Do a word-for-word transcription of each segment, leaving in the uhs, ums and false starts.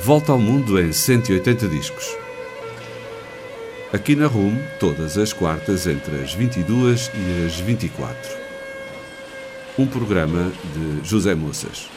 Volta ao mundo em cento e oitenta discos. Aqui na R U M, todas as quartas entre as vinte e duas e as vinte e quatro. Um programa de José Moças.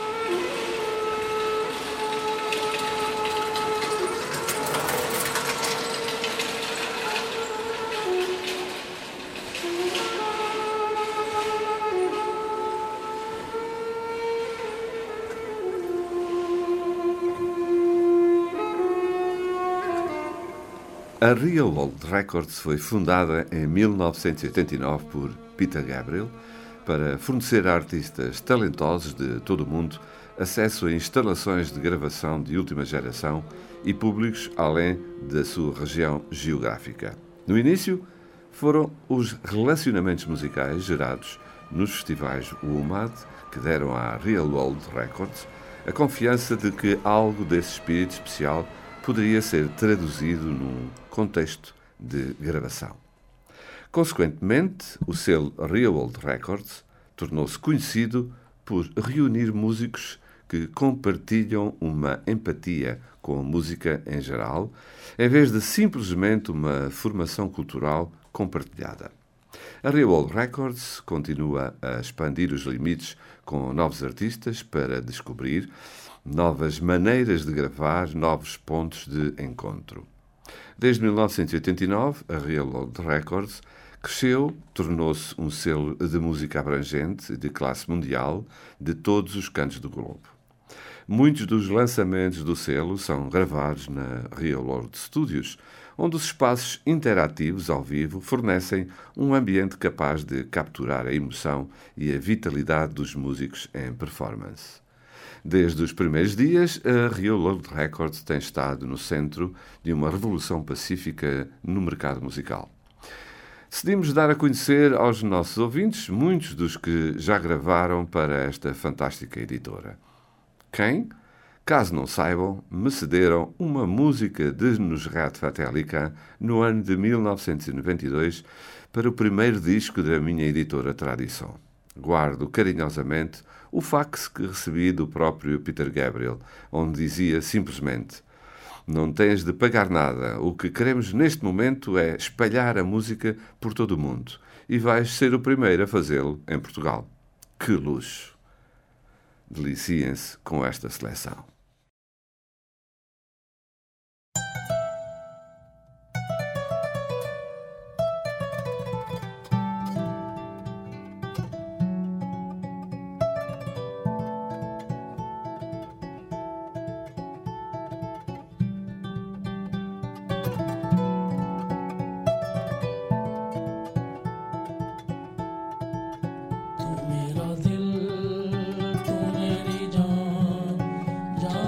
A Real World Records foi fundada em mil novecentos e oitenta e nove por Peter Gabriel para fornecer a artistas talentosos de todo o mundo acesso a instalações de gravação de última geração e públicos além da sua região geográfica. No início, foram os relacionamentos musicais gerados nos festivais W M A D que deram à Real World Records a confiança de que algo desse espírito especial poderia ser traduzido num contexto de gravação. Consequentemente, o selo Real World Records tornou-se conhecido por reunir músicos que compartilham uma empatia com a música em geral, em vez de simplesmente uma formação cultural compartilhada. A Real World Records continua a expandir os limites com novos artistas para descobrir novas maneiras de gravar, novos pontos de encontro. Desde mil novecentos e oitenta e nove, a Real World Records cresceu, tornou-se um selo de música abrangente de classe mundial de todos os cantos do globo. Muitos dos lançamentos do selo são gravados na Real World Studios, onde os espaços interativos ao vivo fornecem um ambiente capaz de capturar a emoção e a vitalidade dos músicos em performance. Desde os primeiros dias, a Real World Records tem estado no centro de uma revolução pacífica no mercado musical. Decidimos dar a conhecer aos nossos ouvintes muitos dos que já gravaram para esta fantástica editora. Quem? Caso não saibam, me cederam uma música de Nusrat Fateh Ali Khan no ano de mil novecentos e noventa e dois para o primeiro disco da minha editora Tradição. Guardo carinhosamente o fax que recebi do próprio Peter Gabriel, onde dizia simplesmente: não tens de pagar nada, o que queremos neste momento é espalhar a música por todo o mundo e vais ser o primeiro a fazê-lo em Portugal. Que luxo! Deliciem-se com esta seleção. मेरा दिल तू मेरी जान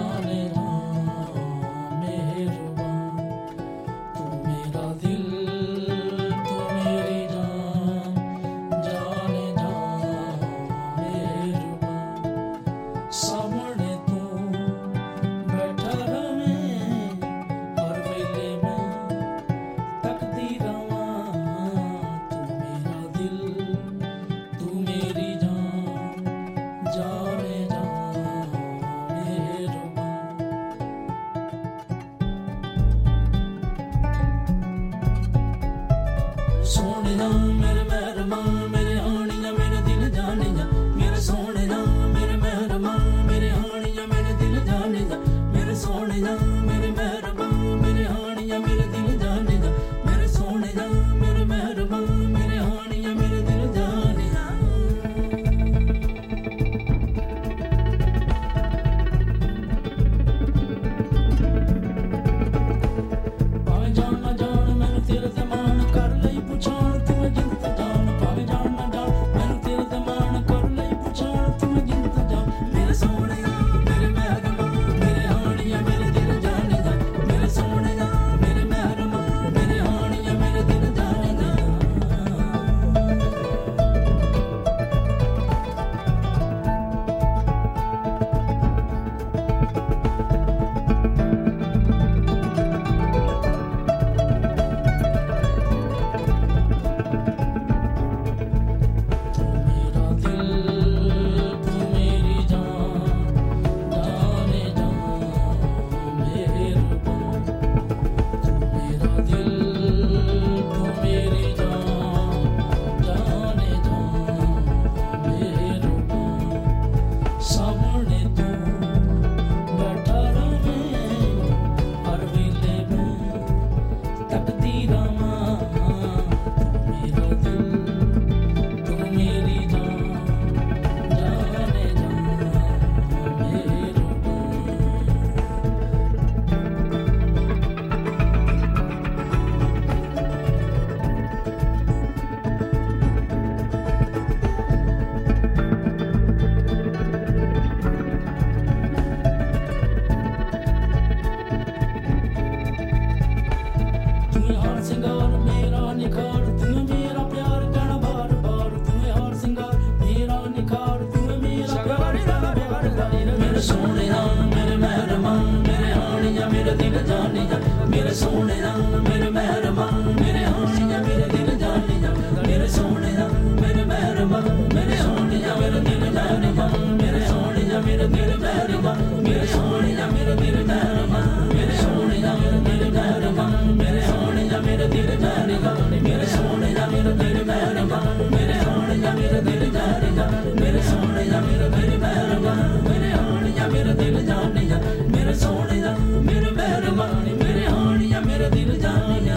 मेरा दिल जाने जा मेरे सोने दा मेरे मेहरबा मेरे होने जा मेरे दिल जाने जा मेरे सोने दा मेरे मेहरबा मेरे होने जा मेरे दिल जाने जा मेरे सोने जा मेरे दिल मेहरबा मेरे सोने जा मेरे दिल मेहरबा मेरे सोने जा मेरे दिल मेहरबा मेरे होने जा मेरे दिल जाने जा मेरे सोने जा मेरे दिल मेहरबा मेरे होने जा मेरे दिल जाने जा मेरे सोने जा मेरे दिल मेहरबा मेरे होने जा मेरे दिल जाने जा मेरे सोने जा मेरे मेहरबा मेरे होने जा मेरे दिल जाने जा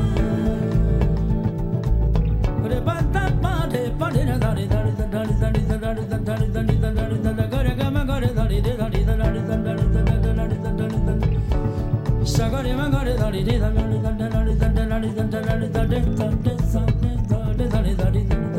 रे बाता पादे पादे ना दाड़ी दाड़ी दाड़ी दाड़ी दाड़ी दाड़ी दाड़ी दाड़ी दाड़ी करे गा मैं करे दाड़ी दे दाड़ी दाड़ी दाड़ी दाड़ी दाड़ी दाड़ी दाड़ी sagare मैं करे दाड़ी दे दाड़ी दाड़ी दाड़ी दाड़ी दाड़ी दाड़ी दाड़ी दाड़ी दाड़ी दाड़ी दाड़ी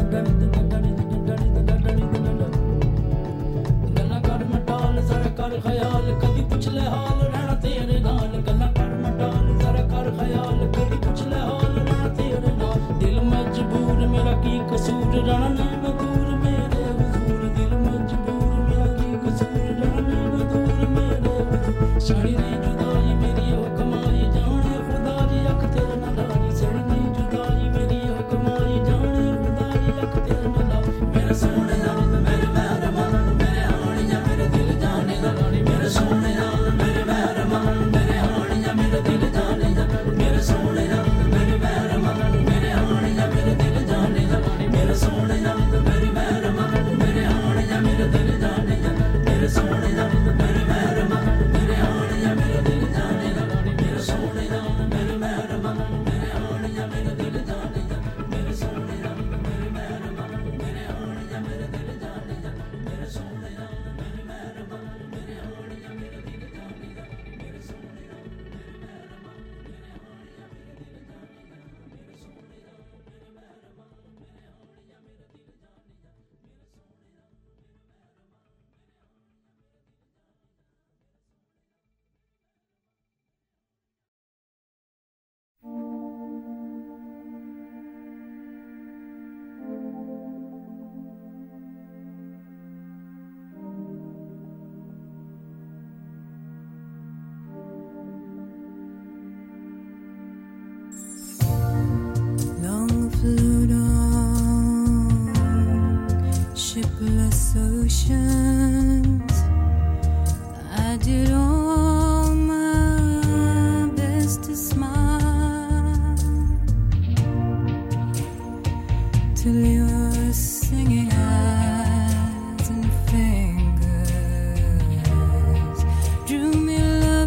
गल्ला कर मटाल जरा कर ख्याल कभी पूछ ले हाल रहना तेरे नाल गल्ला कर मटाल जरा कर ख्याल कभी पूछ ले हाल रहना तेरे नाल दिल मजबूर मेरा की कसूर रहना नहीं दूर मेरे हुजूर दिल मजबूर मेरा की कसूर रहना नहीं दूर मेरे हुजूर शानी नहीं जुदाई मेरी हो कमाई जाने खुदा जी अख तेरे ना लागी सड़ी नहीं जुदाई मेरी हो कमाई जाने खुदा जी अख तेरे ना लागी मेरे सोने दा मेरे मेहरबा मेरे होने जा मेरे दिल जाने दा मेरे सोने दा मेरे मेहरबा मेरे होने जा मेरे दिल जाने दा मेरे सोने दा मेरे मेहरबा मेरे होने जा मेरे दिल जाने दा मेरे सोने दा मेरे मेहरबा मेरे होने जा मेरे दिल जाने दा मेरे सोने दा मेरे मेहरबा मेरे होने जा मेरे दिल जाने दा मेरे सोने दा मेरे मेहरबा मेरे होने जा मेरे दिल जाने दा मेरे सोने दा मेरे मेहरबा मेरे होने जा मेरे दिल जाने दा मेरे सोने दा मेरे मेहरबा मेरे होने जा मेरे दिल जाने दा मेरे सोने दा मेरे मेहरबा मेरे होने जा मेरे दिल जाने दा मेरे सोने दा मेरे मेहरबा मेरे होने जा मेरे दिल जाने दा मेरे सोने दा Long flew on shipless oceans. I did all my best to smile till your singing eyes and fingers drew me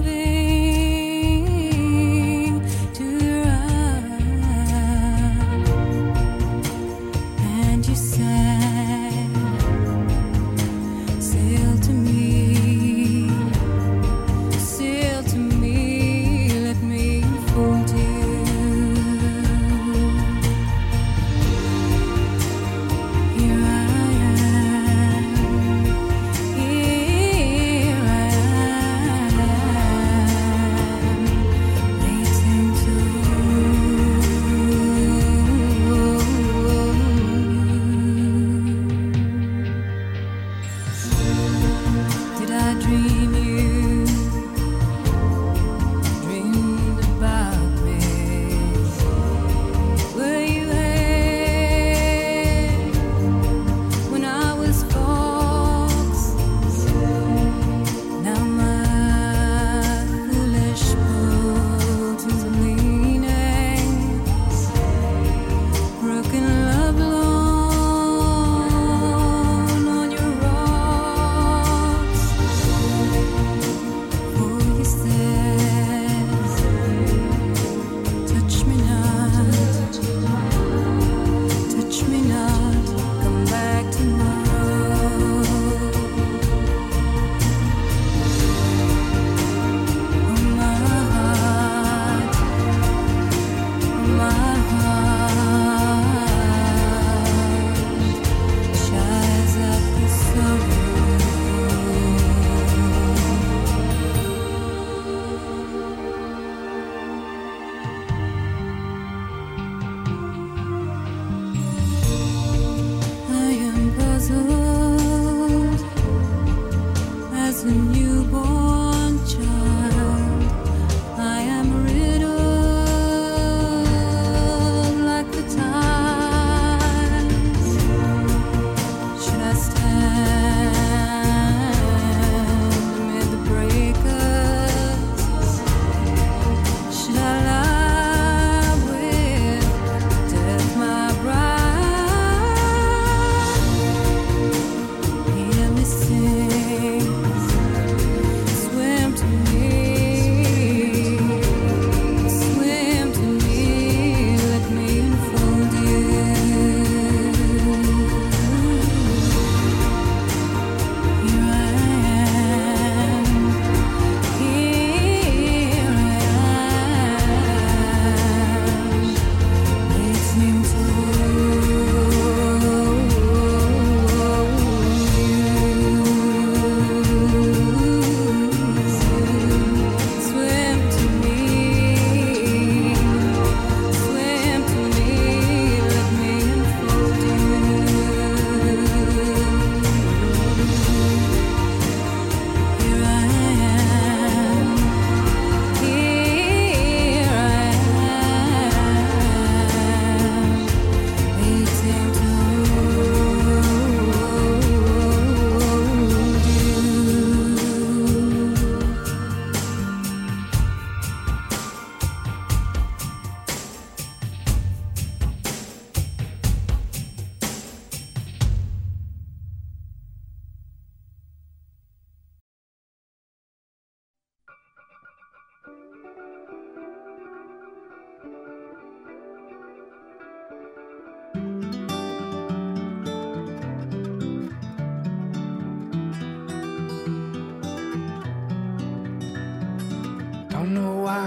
loving to your eyes, and you sang, sail to me, sail to me, let me enfold you. Here I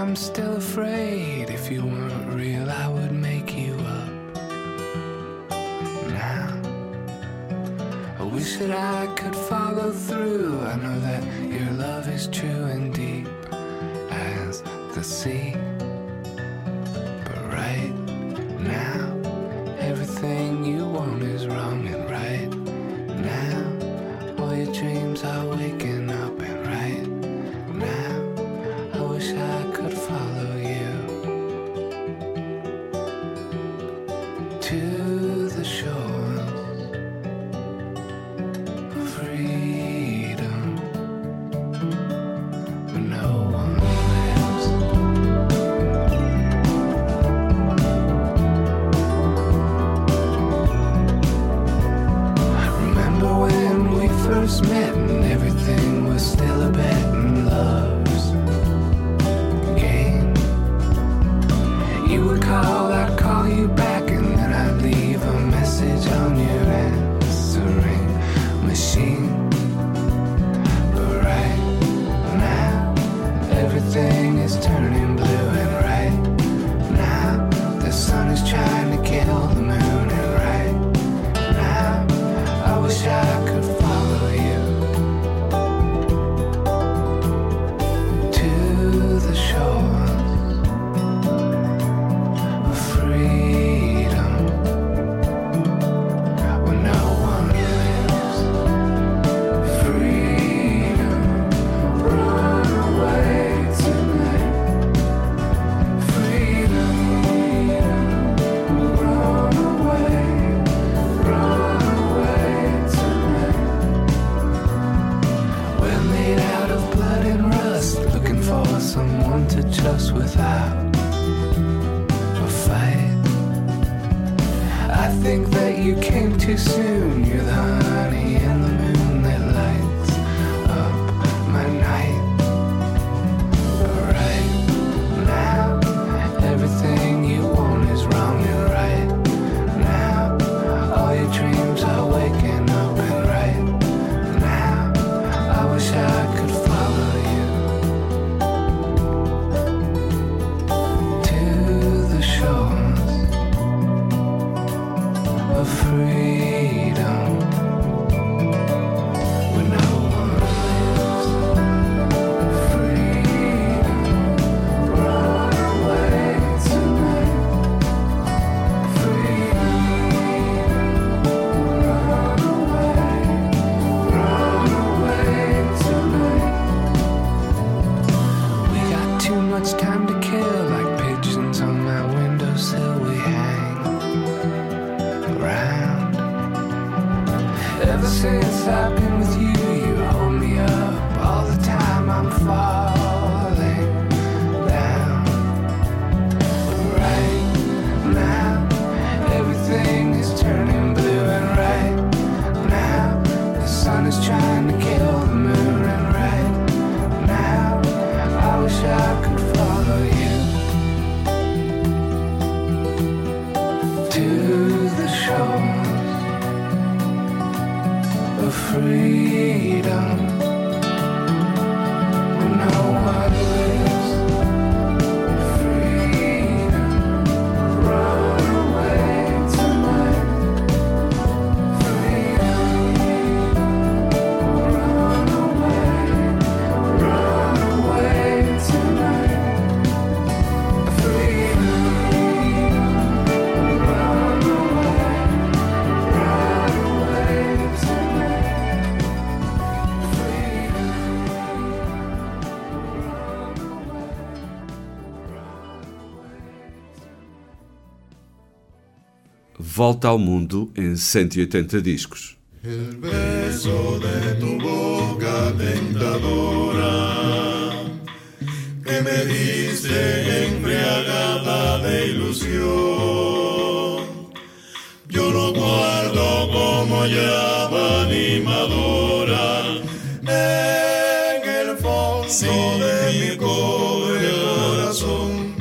I'm still afraid. If you weren't real, I would make you up. Now, I wish that I could follow through. I know that your love is true and deep as the sea. But right now, everything you want is wrong, and right now, all your dreams are waking up, and right now, I wish I could follow you to the shores of freedom where no one lives. I remember when we first met and everything was still a bet and love's game. You would call, I'd call you back, and then I'd leave a message on your answering machine. But right now, everything is turning blue, and right now, the sun is trying to kill the moon, and right now, I wish I could follow you to the shores of freedom where no one lives. Freedom, run away tonight. Freedom, run away, run away tonight. We're made out of blood and rust, looking for someone to trust without a fight. I think that you came too soon. You're the honey and the moon that lights up my night. But right now, everything you want is wrong, and right now, all your dreams are waking up, and right now, I wish I could follow you to the shores of freedom where no one lives. Freedom, run away tonight. Freedom, run away, run away tonight. We got too much time to kill, like pigeons on my windowsill. We hang around. Ever since I've been with you, you hold me up all the time. I'm falling down. Right now, everything is turning blue, and right now, the sun is trying to kill the moon, and right now, I wish I could follow you to the shores of freedom where no one lives. Freedom, run away tonight. Freedom, run away, run away tonight. Freedom, run away, run away tonight. Freedom, run away, run away. Volta ao mundo em cento e oitenta discos. El beso de tu boca tentadora que me diste embriagada de ilusión. Yo lo guardo como llama animadora en el fondo de mi pobre corazón.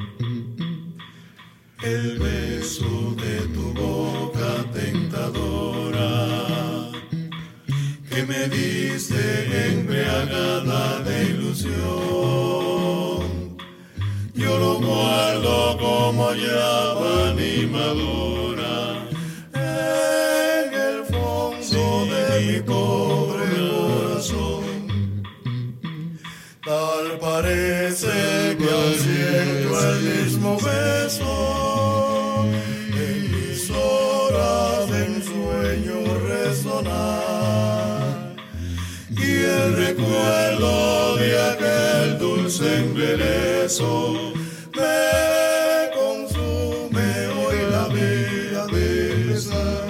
El beso de tu boca tentadora que me diste embriagada de ilusión. resonar. Y el recuerdo de aquel dulce embeleso me consume hoy la vida de sal.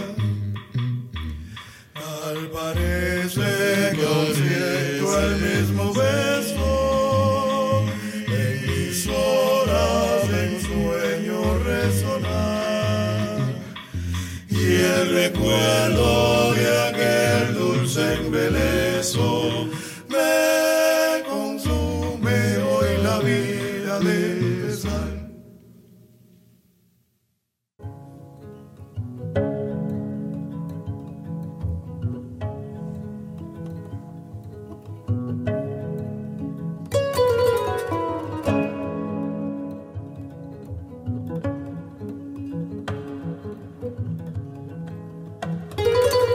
Tal parece que aún siento el mismo beso en mis horas en sueño resonar. Y el recuerdo de aquel dulce embeleso me consume hoy la vida de sal. Thank you.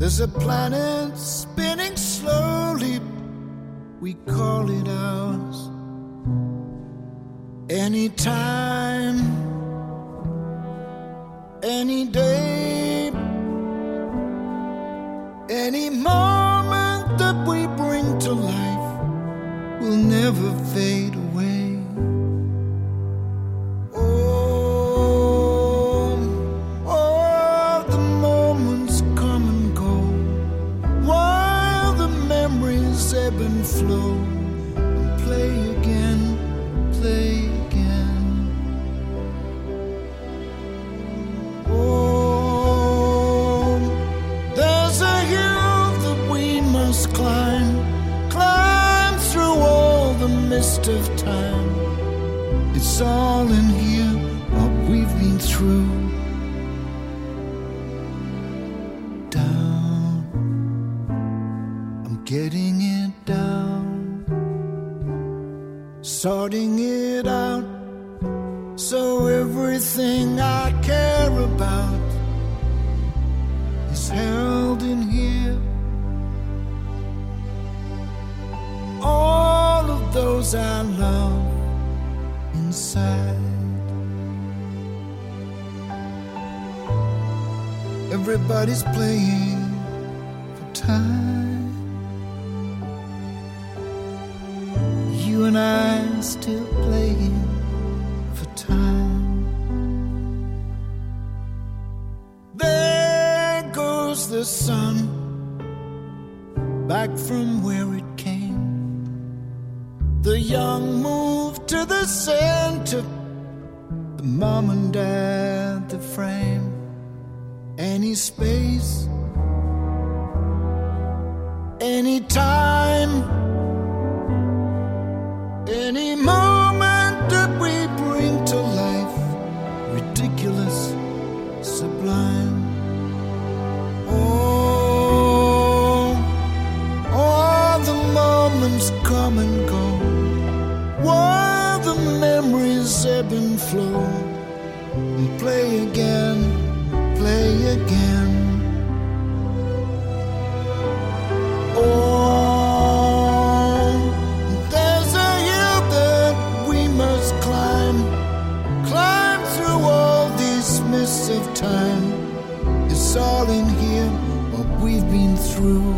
There's a planet spinning slowly, we call it ours. Anytime, any day, any moment that we bring to life will never fade away. Oh, oh, the moments come and go, while the memories ebb and flow, and play again, play again. Oh, there's a hill that we must climb, climb through all the mist of time. It's all in here, what we've been through. Down, I'm getting it down, sorting it out, so everything I care about is held in here. All of those I love inside. Everybody's playing for time. You and I still playing for time. There goes the sun, back from where it came. The young move to the center, the mom and dad, the frame. Any space, any time, any moment that we bring to life, ridiculous, sublime. Oh, all the moments come and go, while the memories ebb and flow, and play again, play again. Oh, there's a hill that we must climb, climb through all these mists of time. It's all in here, what we've been through.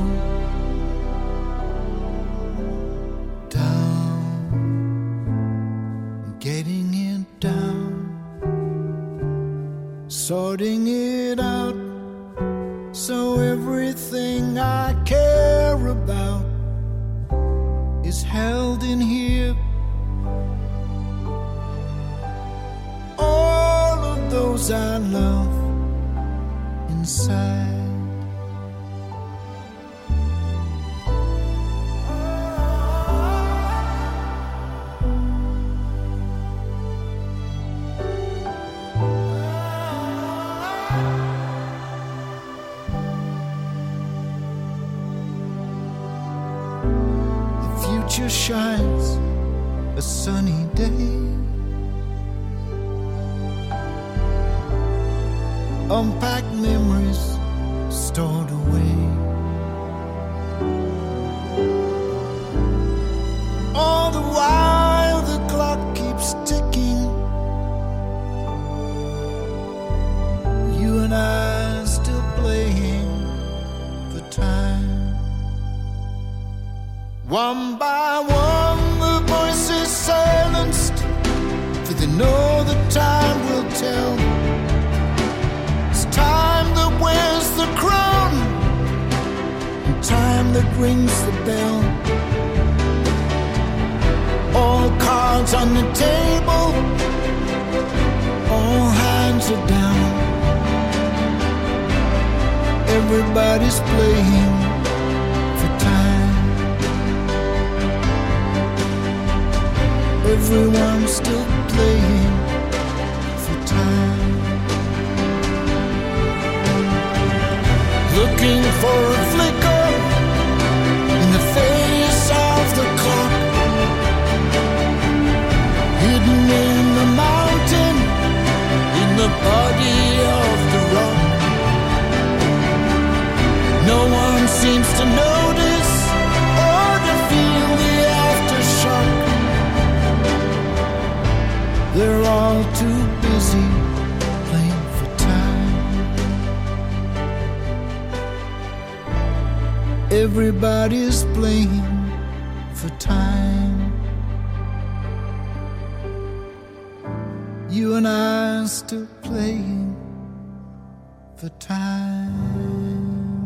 Down, getting it down, sorting it out, so everything I care about is held in here. All of those I love inside. Future shines a sunny day, unpacked memories stored away. All the while the clock keeps ticking, you and I still playing for time. One by one the voices silenced, for they know the time will tell. It's time that wears the crown, and time that rings the bell. All cards on the table, all hands are down. Everybody's playing for time. Everyone's still playing for time. Looking for a flicker in the face of the clock, hidden in the mountain, in the body of the rock. No Everybody's playing for time. You and I are still playing for time.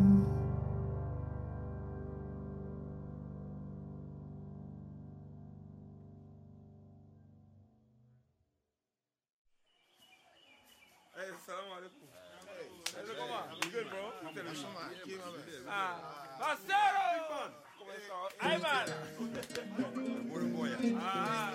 Hey, assalamu alaikum. Hey, look, come on. You good, bro? Ah, Marcelo! ¿Cómo está? Ivan! Ah,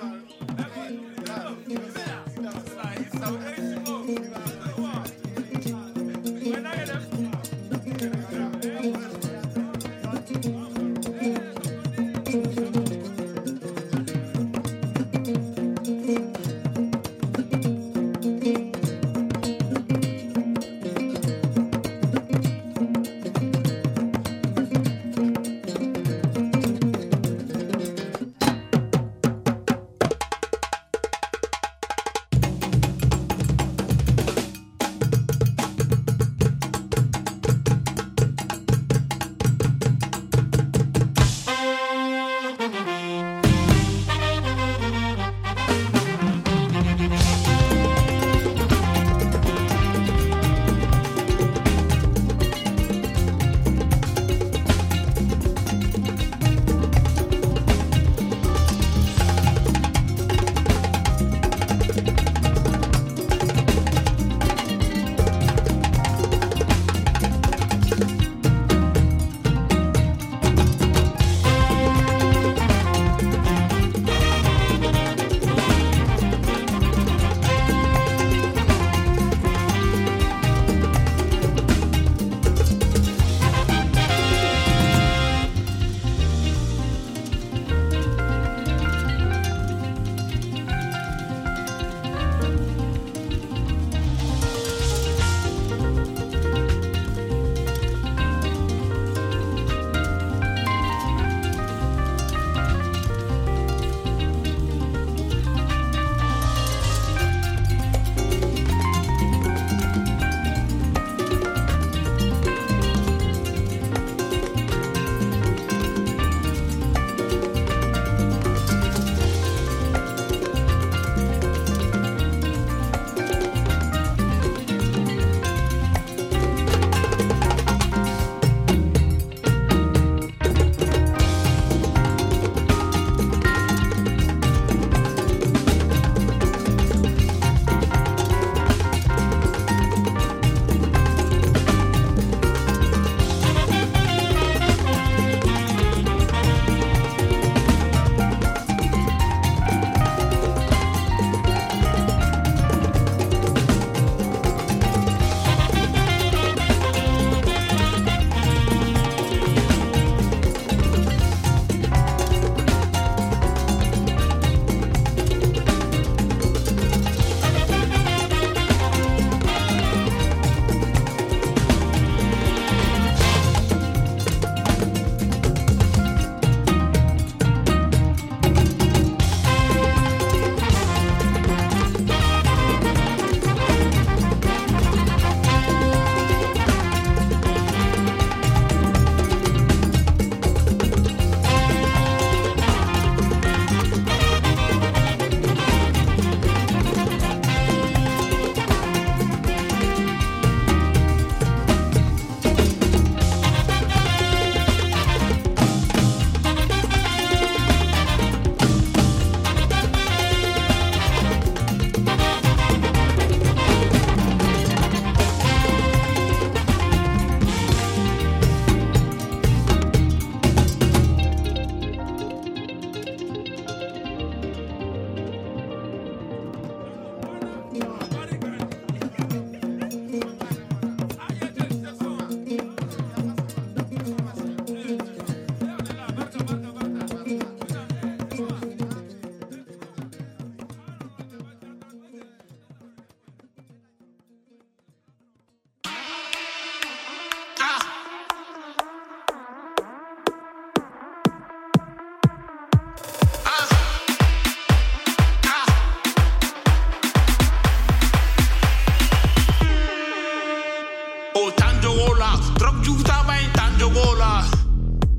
Oh, Tanjogola, drop juta bij Tanjogola.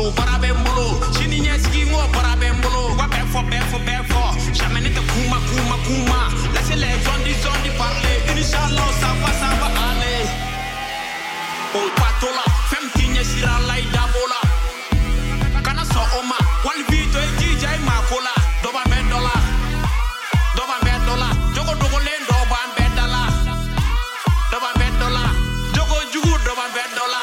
So barabembolo, chininya skingo barabembolo. Wa befo befo befo. Jamais n'était kuma kuma kuma. Laissez les zondi zondi parler. Inch'Allah ça va ça va aller. Oh patola, femme tigne sira lai dabola. Kana so oma, wal vito e D J makola. Doba mendola, doba mendola. Jogo dogo lendo ba mendola, doba mendola. Jogo jugu doba mendola.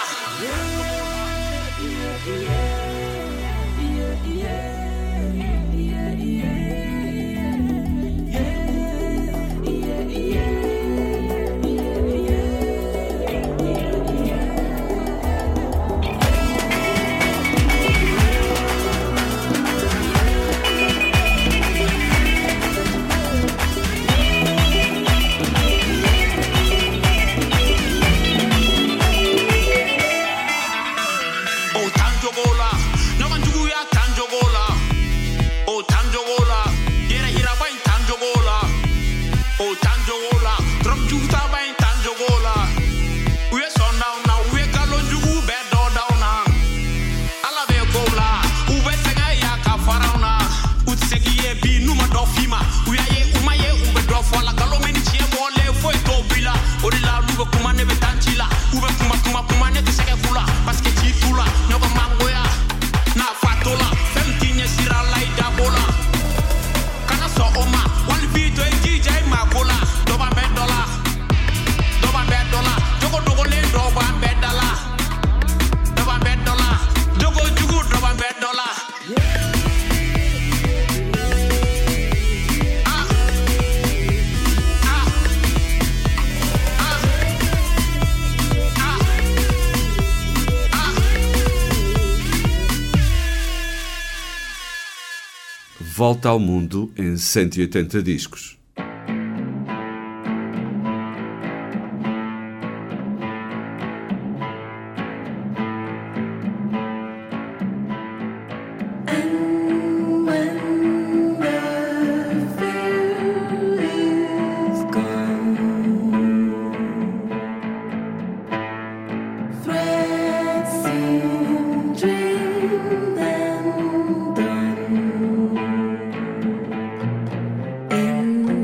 Volta ao mundo em cento e oitenta discos. In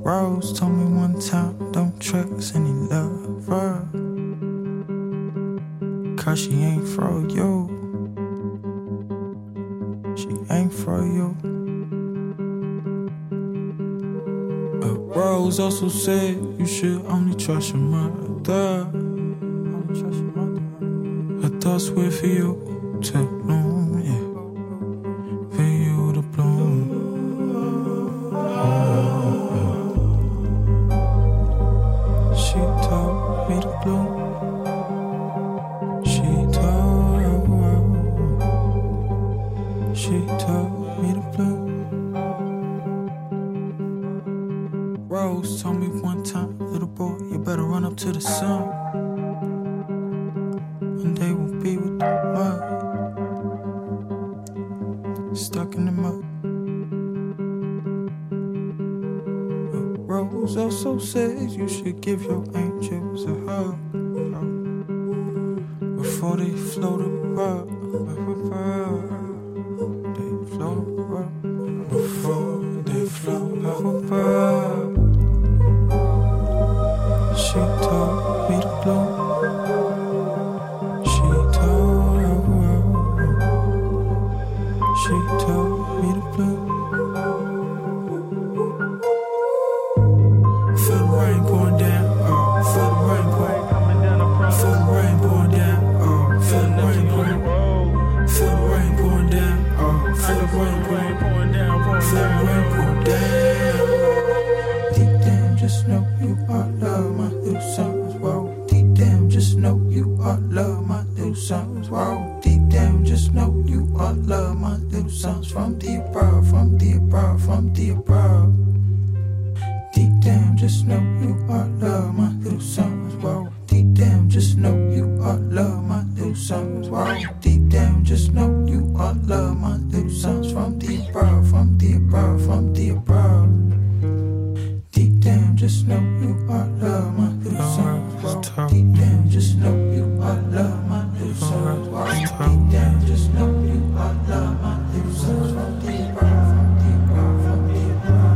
Rose told me one time, don't trust any lover, cause she ain't for you. She ain't for you. But Rose also said you should only trust your mother. Only trust your mother. Her thoughts wait for you to bloom, yeah. For you to bloom. She told me to bloom. She told, she told me to bloom. Rose told me one time, little boy, you better run up to the sun. One day we'll be with the mud, stuck in the mud. Rose also says you should give your angels a hug before they float above. They float above. Before they float above. She told me to blow. She told, she told me to blow. Feel the rain pouring down, oh, feel the rain pouring down. Feel the rain pouring down, oh, feel the rain pouring down. Feel the rain pouring down, oh, feel the rain pouring down. Feel the rain pouring down. Deep down, just know you are love, my little sons. Whoa, deep down, just know you are love, my little sons. Whoa, deep down, just know you are love, my little sons. From the above, from the above, from the above. Deep down, just know you are love, my little sons. Whoa, deep down, just know you are love, my little sons. Whoa, deep down, just know you are love, my little sons. From the above, from the above, from the above. Deep down, just know you are love, my little sons. Whoa, deep down, just know you are love, my little sons. Whoa, deep down, just know you are love, my little sons. From the above, from the above, from the above.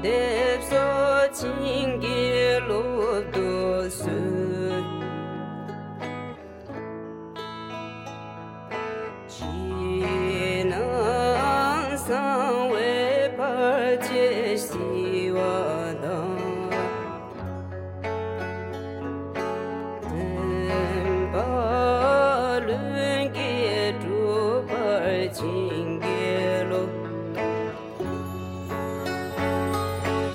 징계로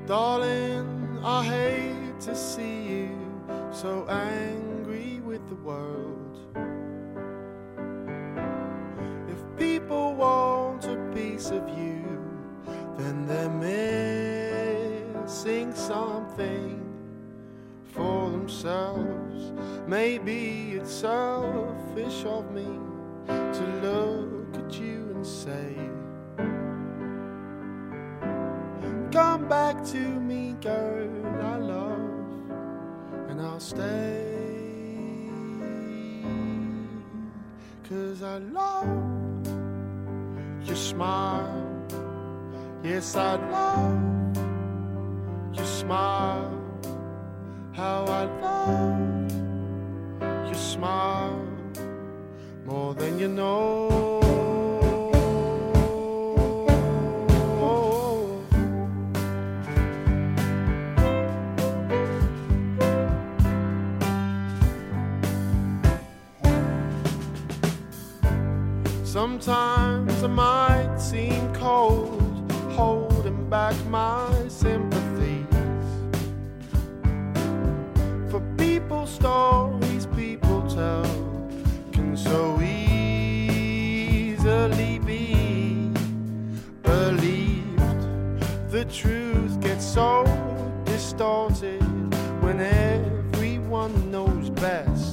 Darling, I hate to see you so angry with the world. If people want a piece of you, then they're missing something for themselves. Maybe it's selfish of me to look at you and say, come back to me, girl, I love, and I'll stay. 'Cause I love your smile. Yes, I love your smile. How I love your smile more than you know. Sometimes I might seem cold, holding back my sympathies for people's stories people tell can so easily be believed. The truth gets so distorted when everyone knows best.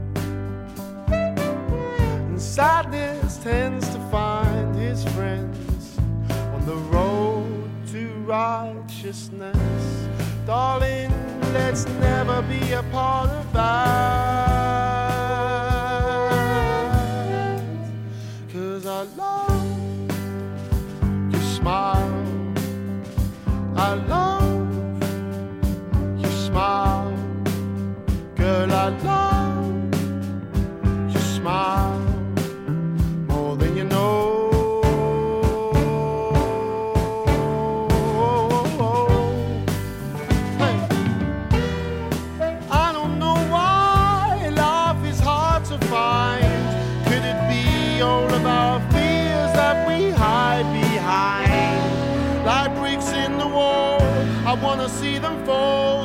Sadness tends to find his friends on the road to righteousness. Darling, let's never be a part of that. 'Cause I love your smile. I love your smile. Girl, I love your smile. I wanna see them fall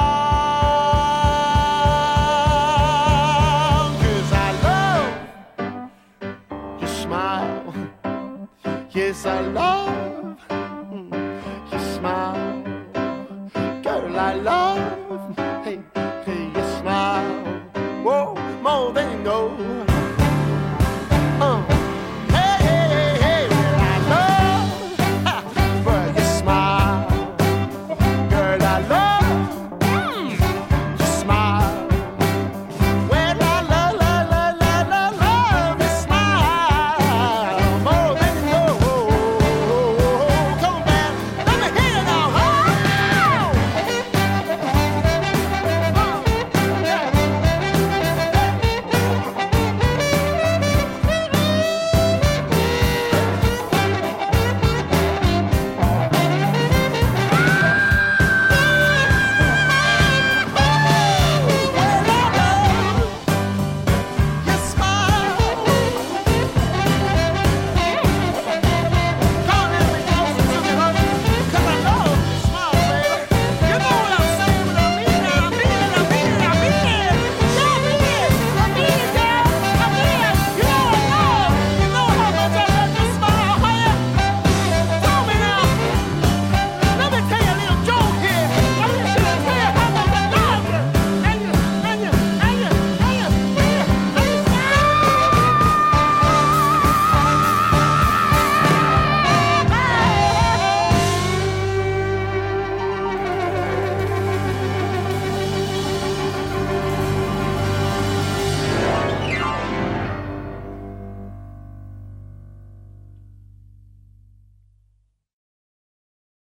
down. 'Cause I love your smile. Yes, I love